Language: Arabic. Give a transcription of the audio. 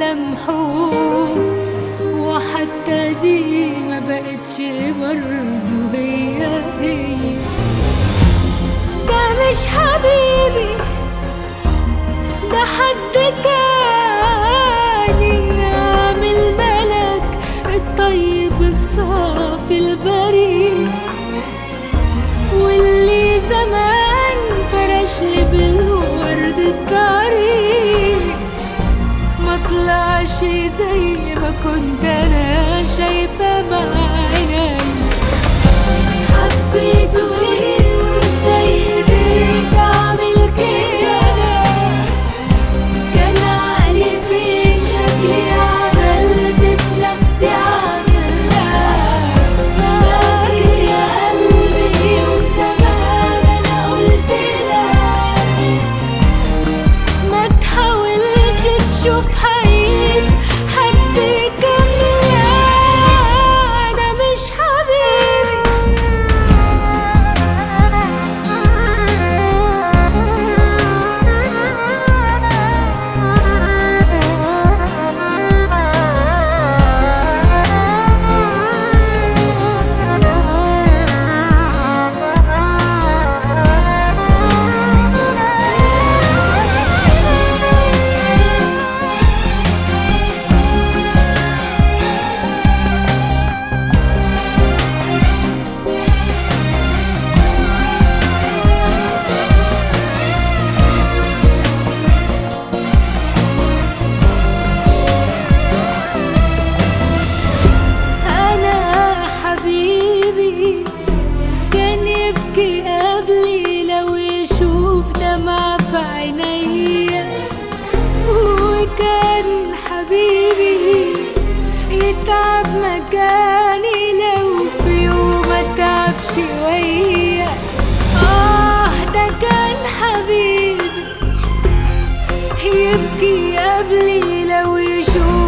ملامحه، وحتى دي ما بقتش برضه هي. ده مش حبيبي، ده حد تاني، عامل ملك الطيب الصافي البريء، واللي زمان فرشلي بالورد الطريق، ما طلعش زي ما كنت انا شايفة بعيني. حبيته ليه وازاي قدرت اعمل كده؟ كان عقلي في شكلي عملت بنفسي عاملة. فاكر يا قلبي يوم زمان انا قلت لك ما تحاولش تشوف حقيقة حد كاملة. ده مش حبيبي. كان يبكي قبلي لو يشوف دمع في عينيا، وكان حبيبي يتعب مكاني لو في يوم اتعب شوية. ده كان حبيبي يبكي قبلي لو يشوف